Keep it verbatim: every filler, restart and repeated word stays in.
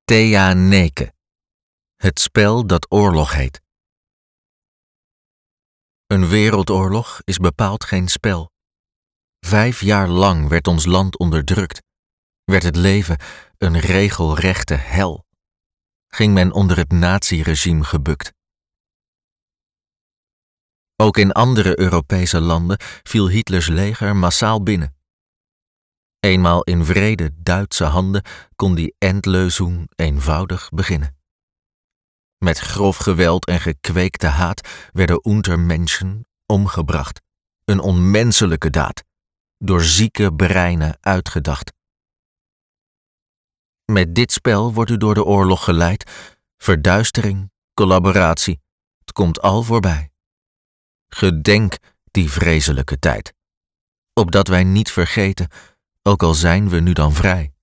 Thea Neke. Het spel dat oorlog heet. Een wereldoorlog is bepaald geen spel. Vijf jaar lang werd ons land onderdrukt. Werd het leven een regelrechte hel. Ging men onder het naziregime gebukt. Ook in andere Europese landen viel Hitlers leger massaal binnen. Eenmaal in wrede Duitse handen kon die Endlösung eenvoudig beginnen. Met grof geweld en gekweekte haat werden Untermenschen omgebracht. Een onmenselijke daad, door zieke breinen uitgedacht. Met dit spel wordt u door de oorlog geleid, verduistering, collaboratie, het komt al voorbij. Gedenk die vreselijke tijd, opdat wij niet vergeten, ook al zijn we nu dan vrij.